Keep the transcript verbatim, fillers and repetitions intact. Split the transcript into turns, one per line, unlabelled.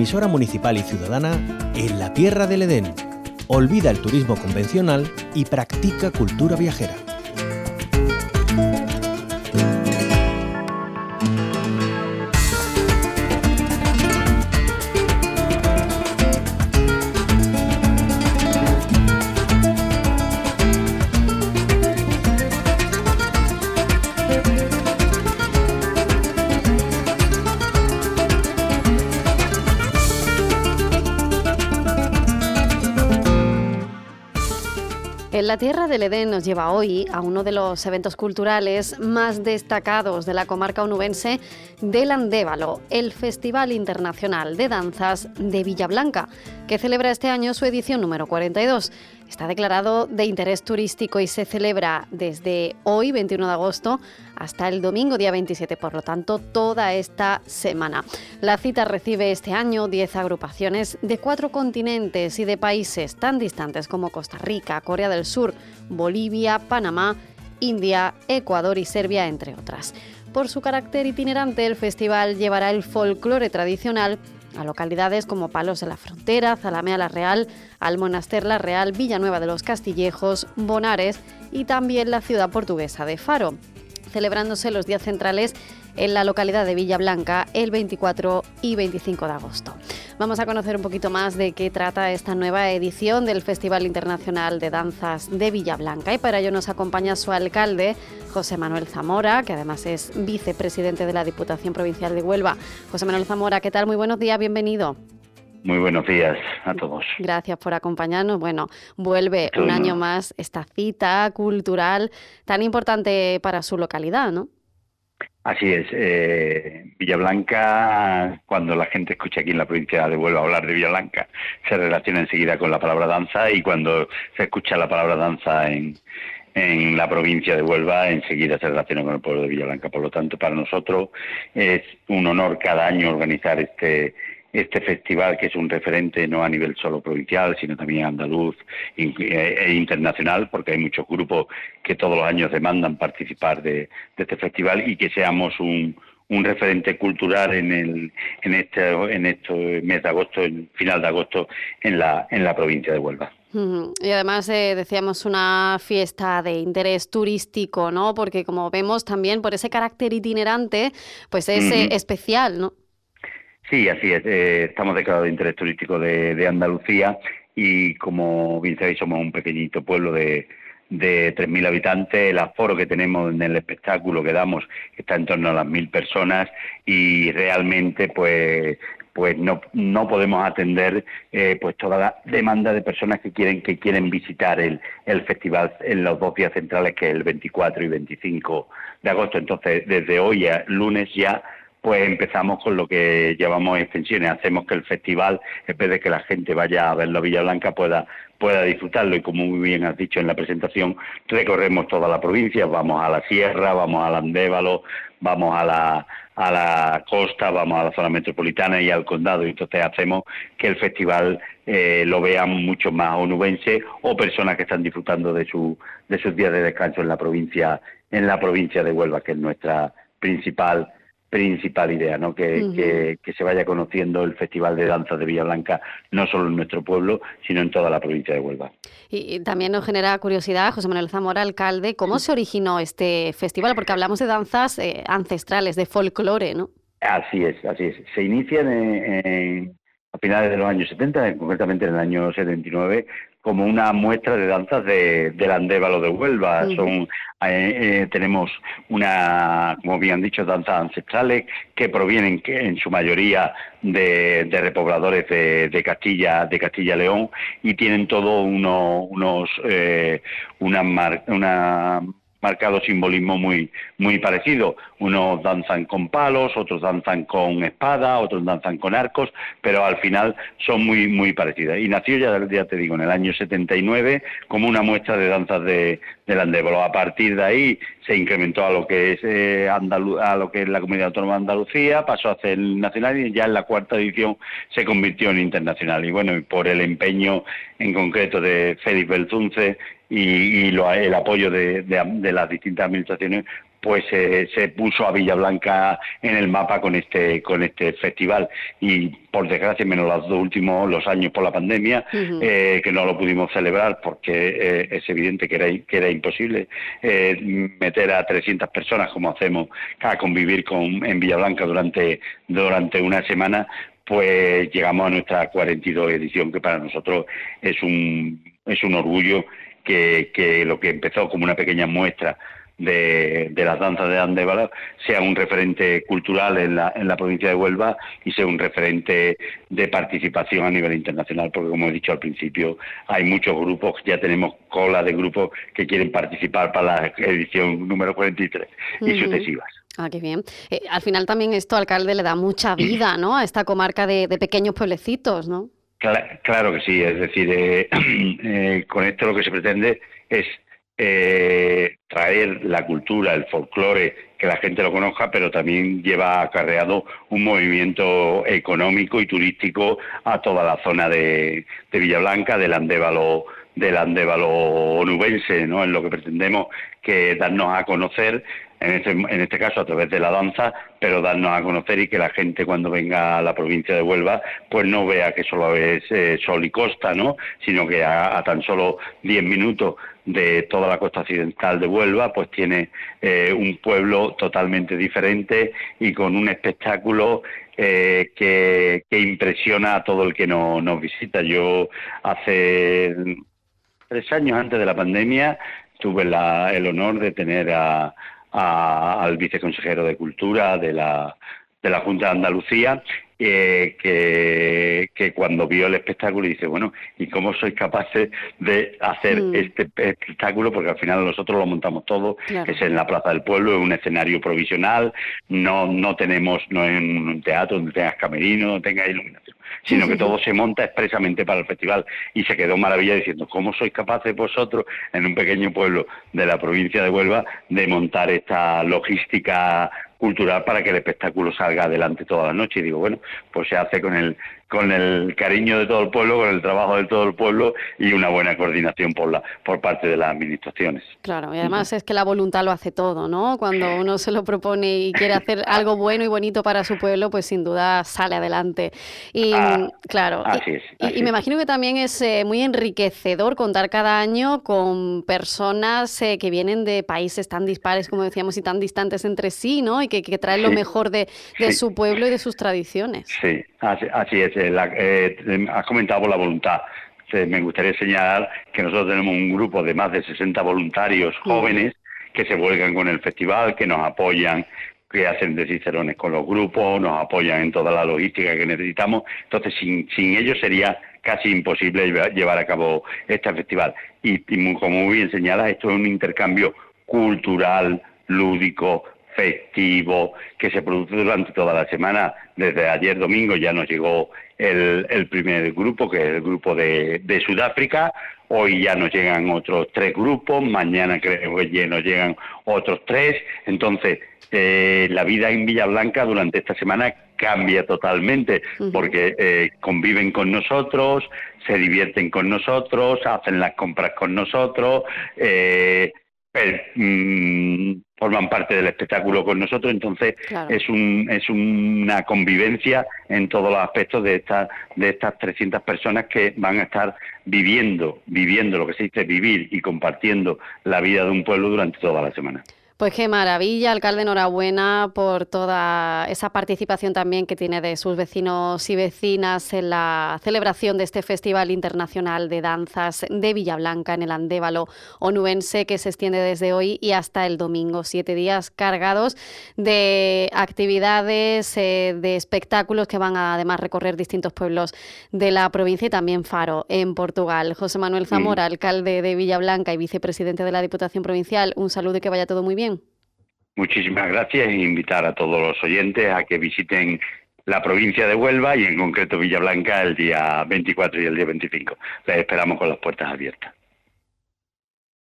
emisora municipal y ciudadana en la tierra del Edén. Olvida el turismo convencional y practica cultura viajera.
En la tierra del Edén nos lleva hoy a uno de los eventos culturales más destacados de la comarca onubense del Andévalo, el Festival Internacional de Danzas de Villablanca, que celebra este año su edición número cuarenta y dos. Está declarado de interés turístico y se celebra desde hoy, veintiuno de agosto, hasta el domingo, día veintisiete, por lo tanto, toda esta semana. La cita recibe este año diez agrupaciones de cuatro continentes y de países tan distantes como Costa Rica, Corea del Sur, Bolivia, Panamá, India, Ecuador y Serbia, entre otras. Por su carácter itinerante, el festival llevará el folclore tradicional a localidades como Palos de la Frontera, Zalamea la Real, Almonaster la Real, Villanueva de los Castillejos, Bonares y también la ciudad portuguesa de Faro, celebrándose los días centrales en la localidad de Villablanca el veinticuatro y veinticinco de agosto. Vamos a conocer un poquito más de qué trata esta nueva edición del Festival Internacional de Danzas de Villablanca, y para ello nos acompaña su alcalde, José Manuel Zamora, que además es vicepresidente de la Diputación Provincial de Huelva. José Manuel Zamora, ¿qué tal? Muy buenos días, bienvenido.
Muy buenos días a todos.
Gracias por acompañarnos. Bueno, vuelve un año más esta cita cultural tan importante para su localidad, ¿no?
Así es. Eh, Villablanca, cuando la gente escucha aquí en la provincia de Huelva hablar de Villablanca, se relaciona enseguida con la palabra danza, y cuando se escucha la palabra danza en, en la provincia de Huelva, enseguida se relaciona con el pueblo de Villablanca. Por lo tanto, para nosotros es un honor cada año organizar este este festival, que es un referente no a nivel solo provincial, sino también andaluz e internacional, porque hay muchos grupos que todos los años demandan participar de, de este festival, y que seamos un, un referente cultural en el en este en este mes de agosto, en final de agosto, en la en la provincia de Huelva.
Y además eh, decíamos una fiesta de interés turístico, ¿no? Porque como vemos también por ese carácter itinerante, pues es uh-huh. eh, especial, ¿no?
Sí, así es. Eh, estamos declarados de interés turístico de, de Andalucía, y como bien sabéis, somos un pequeñito pueblo de, de tres mil habitantes. El aforo que tenemos en el espectáculo que damos está en torno a las mil personas, y realmente pues pues no no podemos atender eh, pues toda la demanda de personas que quieren que quieren visitar el, el festival en los dos días centrales, que es el veinticuatro y veinticinco de agosto. Entonces, desde hoy a lunes ya pues empezamos con lo que llamamos extensiones. Hacemos que el festival, en vez de que la gente vaya a verlo a Villablanca, pueda pueda disfrutarlo. Y como muy bien has dicho en la presentación, recorremos toda la provincia, vamos a la sierra, vamos al Andévalo, vamos a la a la costa, vamos a la zona metropolitana y al condado, y entonces hacemos que el festival eh, lo vean mucho más onubenses o personas que están disfrutando de su de sus días de descanso en la provincia en la provincia de Huelva, que es nuestra principal principal idea, ¿no? Que, uh-huh. que, que se vaya conociendo el Festival de Danzas de Villablanca, no solo en nuestro pueblo, sino en toda la provincia de Huelva.
Y, y también nos genera curiosidad, José Manuel Zamora, alcalde, ¿cómo sí. se originó este festival? Porque hablamos de danzas eh, ancestrales, de folclore, ¿no?
Así es, así es. Se inician en, en, a finales de los años setenta, concretamente en el año setenta y nueve, como una muestra de danzas de, del Andévalo de Huelva. Uh-huh. Son eh, eh, tenemos una, como bien han dicho, danzas ancestrales que provienen que en su mayoría de, de repobladores de, de Castilla, de Castilla León, y tienen todo uno, unos eh, una mar, una marcado simbolismo muy muy parecido. Unos danzan con palos, otros danzan con espada, otros danzan con arcos, pero al final son muy muy parecidas. Y nació, ya, ya te digo, en el año setenta y nueve como una muestra de danzas de del Andévalo. A partir de ahí se incrementó a lo que es eh, Andalu- a lo que es la Comunidad Autónoma de Andalucía, pasó a ser nacional, y ya en la cuarta edición se convirtió en internacional. Y bueno, por el empeño en concreto de Félix Belzunce y, y lo, el apoyo de, de, de las distintas administraciones, pues eh, se puso a Villablanca en el mapa con este con este festival, y por desgracia, menos los dos últimos los años por la pandemia, uh-huh. eh, que no lo pudimos celebrar porque eh, es evidente que era, que era imposible eh, meter a trescientas personas como hacemos a convivir con en Villablanca durante, durante una semana. Pues llegamos a nuestra cuarenta y dos edición, que para nosotros es un es un orgullo que, que lo que empezó como una pequeña muestra de, de las danzas de Andévalo sea un referente cultural en la, en la provincia de Huelva y sea un referente de participación a nivel internacional, porque como he dicho al principio, hay muchos grupos, ya tenemos cola de grupos que quieren participar para la edición número cuarenta y tres y uh-huh. sucesivas.
Ah, qué bien. Eh, al final también esto, alcalde, le da mucha vida, ¿no?, a esta comarca de, de pequeños pueblecitos, ¿no?
Claro, claro que sí, es decir, eh, eh, con esto lo que se pretende es eh, traer la cultura, el folclore, que la gente lo conozca, pero también lleva acarreado un movimiento económico y turístico a toda la zona de, de Villablanca, del Andévalo, del Andévalo onubense, ¿no? Es lo que pretendemos, que darnos a conocer, en este, en este caso a través de la danza, pero darnos a conocer y que la gente cuando venga a la provincia de Huelva pues no vea que solo es eh, sol y costa, ¿no?, sino que a, a tan solo diez minutos de toda la costa occidental de Huelva pues tiene eh, un pueblo totalmente diferente y con un espectáculo eh, que, que impresiona a todo el que no, nos visita. Yo hace tres años antes de la pandemia tuve la, el honor de tener a A, al viceconsejero de Cultura de la, de la Junta de Andalucía, eh, que, que cuando vio el espectáculo dice, bueno, ¿y cómo sois capaces de hacer mm. este espectáculo? Porque al final nosotros lo montamos todo, claro. Es en la Plaza del Pueblo, es un escenario provisional, no no tenemos, no es un teatro donde tengas camerino, no tengas iluminación, sino que todo se monta expresamente para el festival, y se quedó maravilla diciendo, ¿cómo sois capaces vosotros, en un pequeño pueblo de la provincia de Huelva, de montar esta logística cultural para que el espectáculo salga adelante toda la noche? Y digo, bueno, pues se hace con el con el cariño de todo el pueblo, con el trabajo de todo el pueblo y una buena coordinación por la por parte de las administraciones.
Claro, y además uh-huh. es que la voluntad lo hace todo, ¿no? Cuando uno se lo propone y quiere hacer algo bueno y bonito para su pueblo, pues sin duda sale adelante. Y
ah,
claro,
así
y,
es, así
y, y me imagino que también es eh, muy enriquecedor contar cada año con personas eh, que vienen de países tan dispares, como decíamos, y tan distantes entre sí, ¿no? Y que, que traen sí. lo mejor de, de sí. su pueblo y de sus tradiciones.
Sí, así, así es. La, eh, has comentado por la voluntad. Me gustaría señalar que nosotros tenemos un grupo de más de sesenta voluntarios jóvenes uh-huh. que se vuelcan con el festival, que nos apoyan, que hacen de cicerones con los grupos, nos apoyan en toda la logística que necesitamos. Entonces, sin, sin ellos sería casi imposible llevar a cabo este festival. Y, y como muy bien señalas, esto es un intercambio cultural, lúdico, festivo, que se produce durante toda la semana. Desde ayer domingo ya nos llegó el, el primer grupo, que es el grupo de, de Sudáfrica. Hoy ya nos llegan otros tres grupos, mañana creo que nos llegan otros tres. Entonces, eh, la vida en Villablanca durante esta semana cambia totalmente, uh-huh. porque eh, conviven con nosotros, se divierten con nosotros, hacen las compras con nosotros, eh, eh, mmm, forman parte del espectáculo con nosotros. Entonces claro. es un es una convivencia en todos los aspectos de estas de estas trescientas personas que van a estar viviendo viviendo lo que se dice vivir y compartiendo la vida de un pueblo durante toda la semana.
Pues qué maravilla, alcalde, enhorabuena por toda esa participación también que tiene de sus vecinos y vecinas en la celebración de este Festival Internacional de Danzas de Villablanca en el Andévalo onubense, que se extiende desde hoy y hasta el domingo. Siete días cargados de actividades, eh, de espectáculos que van a además recorrer distintos pueblos de la provincia y también Faro, en Portugal. José Manuel Zamora, sí. alcalde de Villablanca y vicepresidente de la Diputación Provincial, un saludo y que vaya todo muy bien.
Muchísimas gracias, e invitar a todos los oyentes a que visiten la provincia de Huelva y en concreto Villablanca el día veinticuatro y el día veinticinco. Les esperamos con las puertas abiertas.